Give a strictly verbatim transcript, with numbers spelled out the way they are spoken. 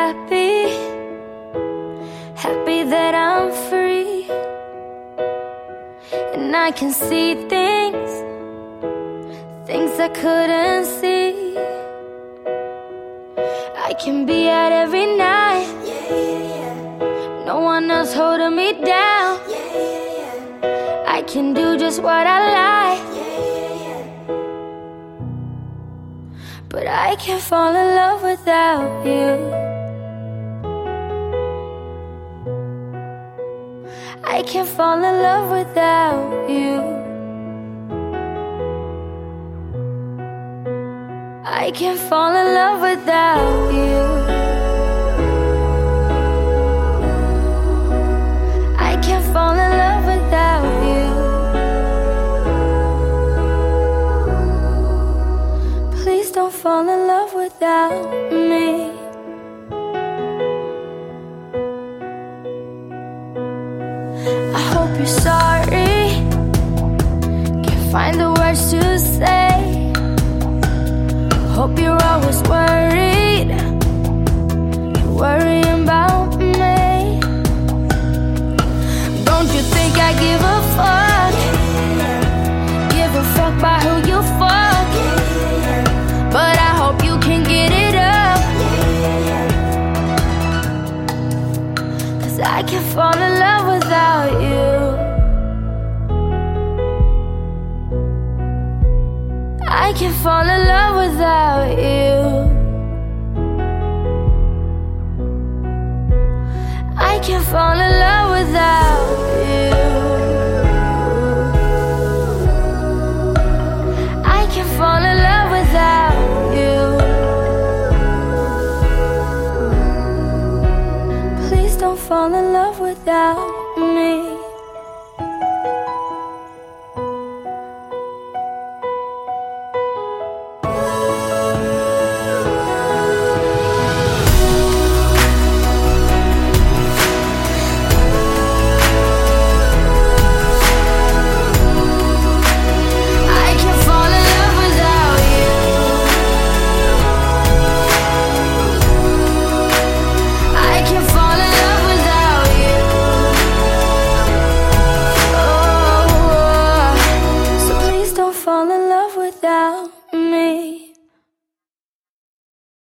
happy, happy that I'm free, and I can see things, things I couldn't see. I can be out every night, yeah, yeah, yeah. No one else holding me down, yeah, yeah, yeah. I can do just what I like, yeah, yeah, yeah. But I can't fall in love without you. I can't fall in love without you. I can't fall in love without you. I can't fall in love without you. Please don't fall in love without me. I hope you're sorry, can't find the words to say. Hope you're always worried, you're worrying about me. Don't you think I give a fuck? Give a fuck by who you fuck. But I hope you can get it up, 'cause I can't fall in love without you. I can't fall in love without you. I can't fall in love without you. I can't fall in love without you. Please don't fall in love without